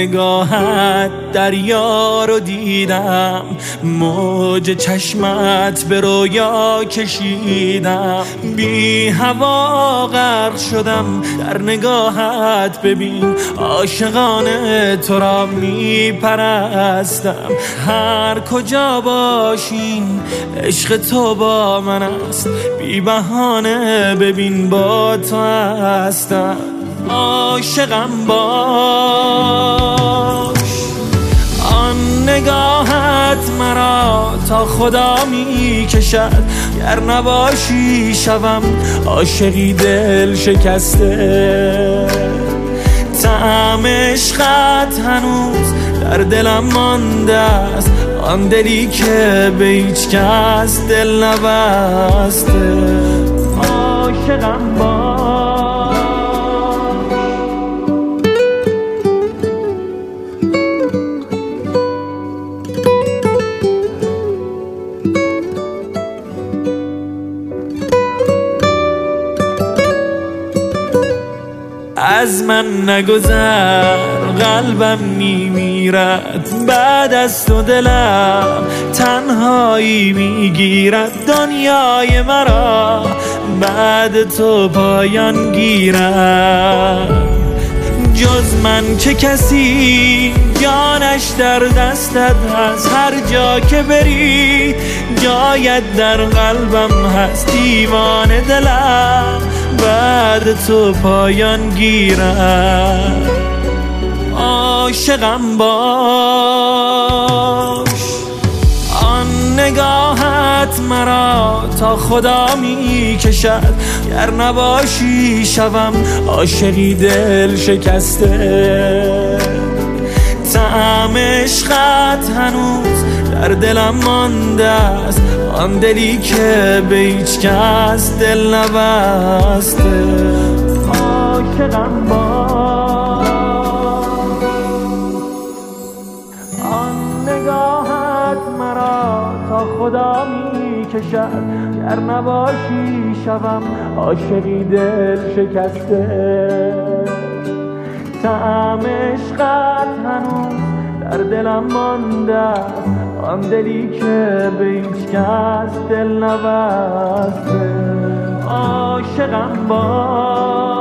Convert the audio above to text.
نگاهت دریا رو دیدم، موج چشمت به رویا کشیدم، بی هوا غرق شدم در نگاهت. ببین عاشقانه تو را میپرستم، هر کجا باشیم عشق تو با من است، بی بهانه ببین با تو هستم. عاشقم باش، آن نگاهت مرا تا خدا می کشد، گر نباشی شوم عاشقی دل شکسته. طعم عشقت هنوز در دلم مانده است، آن دلی که به هیچ کس دل نبسته. عاشقم باش. از من نگذر قلبم میمیرد، بعد از تو دلم تنهایی میگیرد، دنیای مرا بعد تو پایان گیرد. جز من چه کسی جانش در دستت هست، هر جا که بری جایت در قلبم هست، دیوانه دلم بعد تو پایان گیرد. عاشقم باش، آن نگاهت مرا تا خدا می کشد، گر نباشی شوم عاشقی دل شکسته. طعم عشقت هنوز در دلم مانده است، آن دلی که به هیچ کس دل نبسته. عاشقم باش، آن نگاهت مرا تا خدا می کشد، گر نباشی شوم عاشقی دل شکسته. طعم عشقت هنوز در دلم مانده است، آن دلی که به هیچ کس دل نبسته. عاشقم باش.